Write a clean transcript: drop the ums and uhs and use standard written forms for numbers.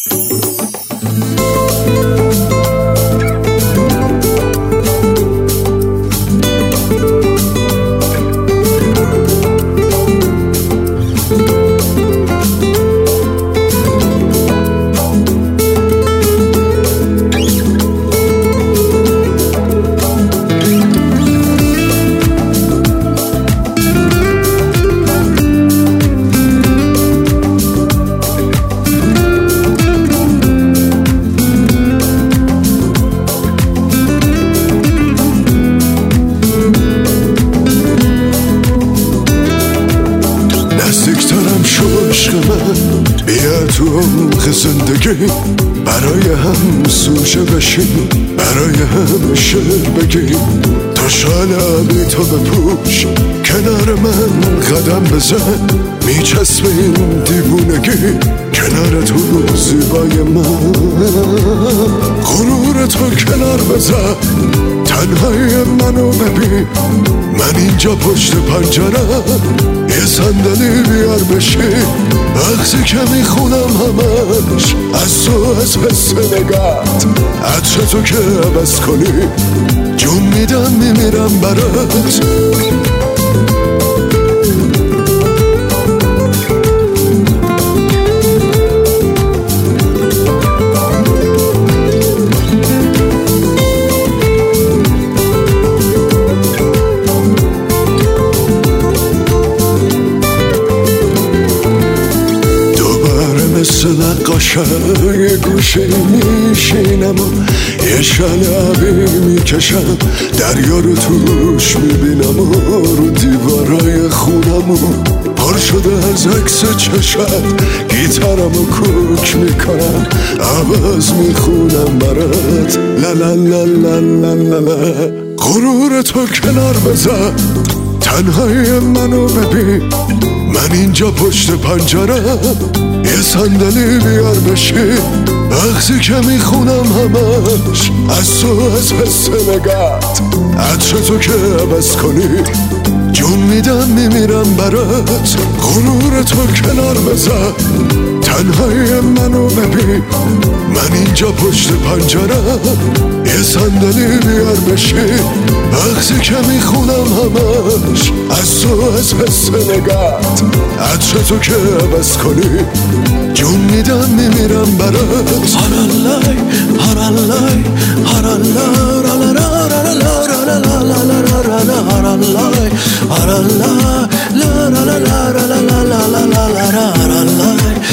بیا تو عمق زندگی برای هم سوژه بشیم، برای هم شعر بگیم. تا شال عبی تو بپوش، کنار من قدم بزن. میچسبیم دیوونگی کنار تو زیبای من. غرور تو کنار بزن، تنهای منو ببین. من اینجا پشت پنجرم، یه صندلی بیار بشین. وقتی که میخونم همش از تو، از حس نگات. عطر تو که عوض کنی جون میدم میمیرم برات. مثل نقاشای گوشه میشینم و یه شلبی میکشم. دریا رو توش میبینم و رو دیوارای خونم و پر شده از عکس چشت. گیتارمو کوک میکنم، عوض میخونم برات. لا لا لا لا لا لا لا. غرور تو کنار بزن، تنهای منو ببین. من اینجا پشت پنجرم، یه صندلی بیار بشین. وقتی که میخونم همش از تو، از حس نگات. عطر تو که عوض کنی جون میدم میمیرم برات. غرور تو کنار بزن، تنهای منو ببین. من اینجا پشت پنجرم، یه صندلی بیار بشین. وقتی که میخونم همش از تو، از حس نگات. عطر تو که عوض کنی جون میدم میمیرم برات. هارالای هارالای هارالای هارالای هارالای